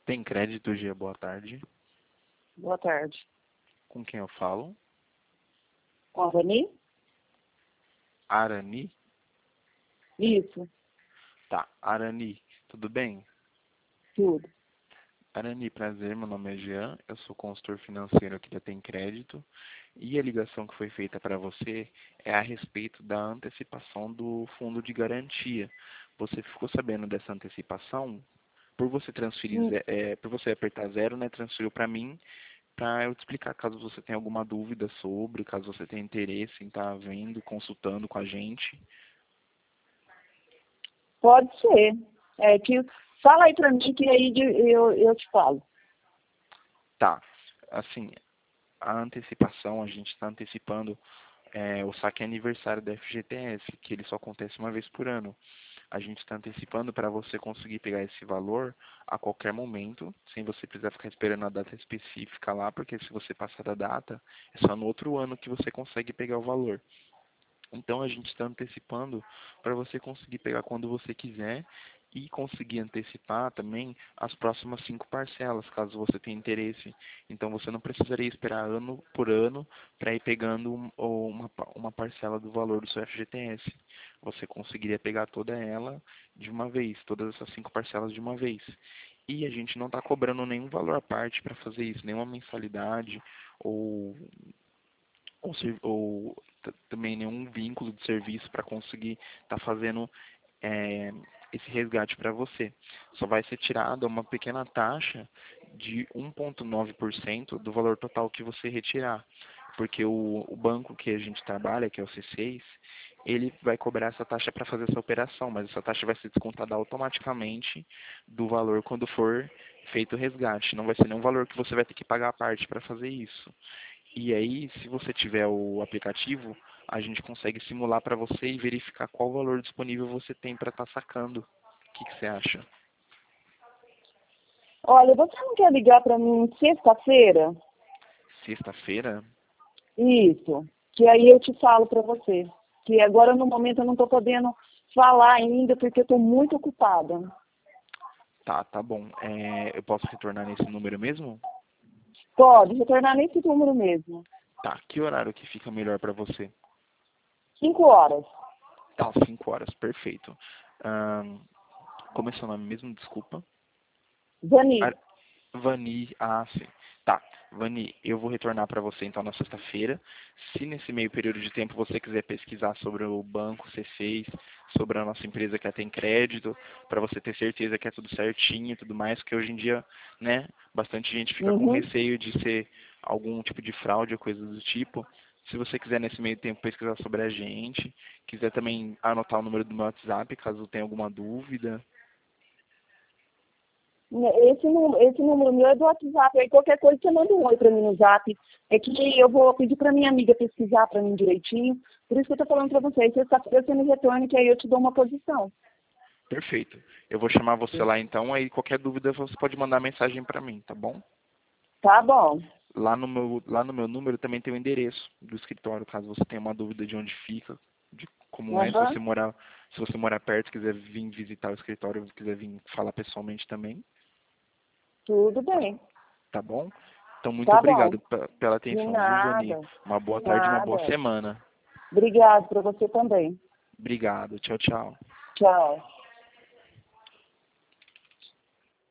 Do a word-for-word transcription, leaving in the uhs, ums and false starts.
Tem crédito, Gia? Boa tarde. Boa tarde. Com quem eu falo? Com a Vani? Arani? Isso, Tá. Arani, tudo bem? tudo. Arani, prazer, meu nome é Jean, eu sou consultor financeiro aqui da Tem Crédito e a ligação que foi feita para você é a respeito da antecipação do fundo de garantia. Você ficou sabendo dessa antecipação? Por você transferir, Hum, ze- é, por você apertar zero, né, transferiu para mim, para eu te explicar caso você tenha alguma dúvida sobre, caso você tenha interesse em estar vendo, consultando com a gente. Pode ser. É que fala aí pra mim que aí de- eu, eu te falo. Tá, assim, a antecipação, a gente está antecipando é, o saque aniversário da F G T S, que ele só acontece uma vez por ano. A gente está antecipando para você conseguir pegar esse valor a qualquer momento, sem você precisar ficar esperando a data específica lá, porque se você passar da data, é só no outro ano que você consegue pegar o valor. Então a gente está antecipando para você conseguir pegar quando você quiser e conseguir antecipar também as próximas cinco parcelas, caso você tenha interesse. Então você não precisaria esperar ano por ano para ir pegando um- ou uma, pa- uma parcela do valor do seu F G T S. Você conseguiria pegar toda ela de uma vez, todas essas cinco parcelas de uma vez. E a gente não está cobrando nenhum valor à parte para fazer isso, nenhuma mensalidade ou ou, ser- ou t- também nenhum vínculo de serviço para conseguir estar fazendo é, esse resgate para você. Só vai ser tirada uma pequena taxa de um vírgula nove por cento do valor total que você retirar. Porque o, o banco que a gente trabalha, que é o C seis, ele vai cobrar essa taxa para fazer essa operação, mas essa taxa vai ser descontada automaticamente do valor quando for feito o resgate. Não vai ser nenhum valor que você vai ter que pagar a parte para fazer isso. E aí, se você tiver o aplicativo, a gente consegue simular para você e verificar qual valor disponível você tem para estar sacando. O que, que você acha? Olha, você não quer ligar pra mim sexta-feira? Sexta-feira? Isso. Que aí eu te falo pra você. Que agora no momento eu não tô podendo falar ainda porque eu tô muito ocupada. Tá, tá bom. É, eu posso retornar nesse número mesmo? Pode retornar nesse número mesmo. Tá, que horário que fica melhor para você? Cinco horas. Tá, cinco horas, perfeito. Ahn, como é seu nome mesmo? Desculpa. Vani, Ar- Vani, ah, sim. Tá, Vani, eu vou retornar para você então na sexta-feira. Se nesse meio período de tempo você quiser pesquisar sobre o banco C seis, sobre a nossa empresa que tem crédito, para você ter certeza que é tudo certinho e tudo mais, porque hoje em dia, né, bastante gente fica com uhum. receio de ser algum tipo de fraude ou coisa do tipo. Se você quiser nesse meio tempo pesquisar sobre a gente, quiser também anotar o número do meu WhatsApp, caso tenha alguma dúvida. Esse, nu- esse número meu é do WhatsApp. Aí qualquer coisa você manda um oi pra mim no Zap. É que eu vou pedir pra minha amiga pesquisar pra mim direitinho. Por isso que eu tô falando pra vocês. Sexta-feira você me retorna que aí eu te dou uma posição. Perfeito. Eu vou chamar você lá então, aí qualquer dúvida você pode mandar mensagem para mim, tá bom? Tá bom. Lá no meu, lá no meu número também tem o endereço do escritório, caso você tenha uma dúvida de onde fica, de como é, se você Aham. morar, se você morar perto, quiser vir visitar o escritório, quiser vir falar pessoalmente também, Tudo bem. tá bom? Então muito Tá bom. obrigado pe- pela De atenção, viu, Vani? nada. Uma boa De tarde e uma boa nada. semana. Obrigado pra você também. Obrigado. Tchau, tchau. Tchau.